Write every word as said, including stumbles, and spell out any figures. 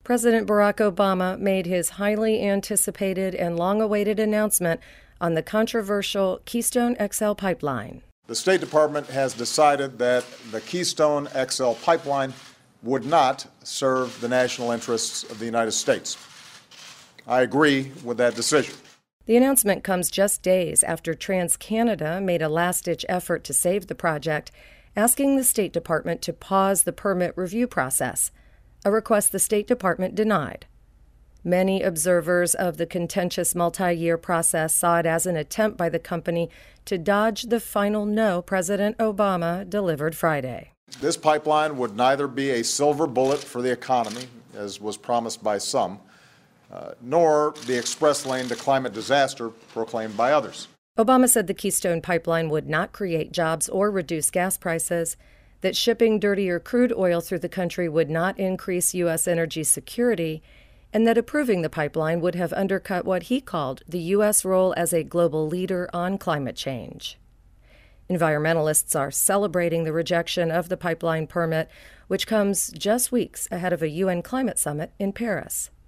President Barack Obama made his highly anticipated and long-awaited announcement on the controversial Keystone X L pipeline. The State Department has decided that the Keystone X L pipeline would not serve the national interests of the United States. I agree with that decision. The announcement comes just days after TransCanada made a last-ditch effort to save the project, asking the State Department to pause the permit review process, a request the State Department denied. Many observers of the contentious multi-year process saw it as an attempt by the company to dodge the final no President Obama delivered Friday. This pipeline would neither be a silver bullet for the economy, as was promised by some, uh, nor the express lane to climate disaster proclaimed by others. Obama said the Keystone pipeline would not create jobs or reduce gas prices, that shipping dirtier crude oil through the country would not increase U S energy security, and that approving the pipeline would have undercut what he called the U S role as a global leader on climate change. Environmentalists are celebrating the rejection of the pipeline permit, which comes just weeks ahead of a U N climate summit in Paris.